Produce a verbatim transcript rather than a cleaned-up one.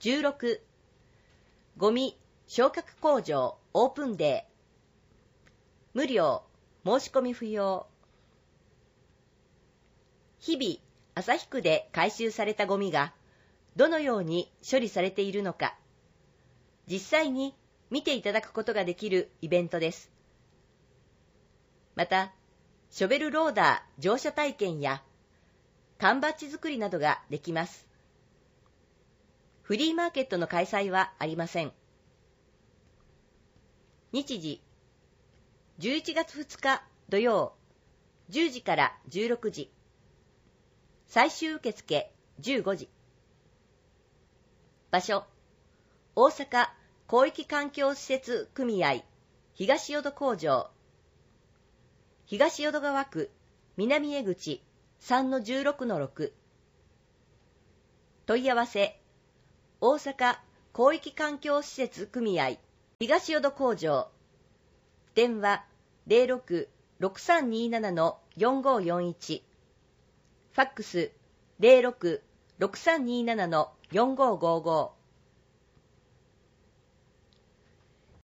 じゅうろく、ゴミ焼却工場オープンデー。無料、申し込み不要。日々、旭区で回収されたゴミがどのように処理されているのか、実際に見ていただくことができるイベントです。また、ショベルローダー乗車体験や缶バッジ作りなどができます。フリーマーケットの開催はありません。日時、じゅういちがつふつか土曜、じゅうじからじゅうろくじ。最終受付じゅうごじ。場所、大阪広域環境施設組合東淀工場、東淀川区南江口 さんのじゅうろくのろく。問い合わせ、大阪広域環境施設組合東淀工場、電話 ゼロろく ろくさんにーなな のよんごーよんいち、ファックス ゼロろく ろくさんにーなな のよんごーごーごー。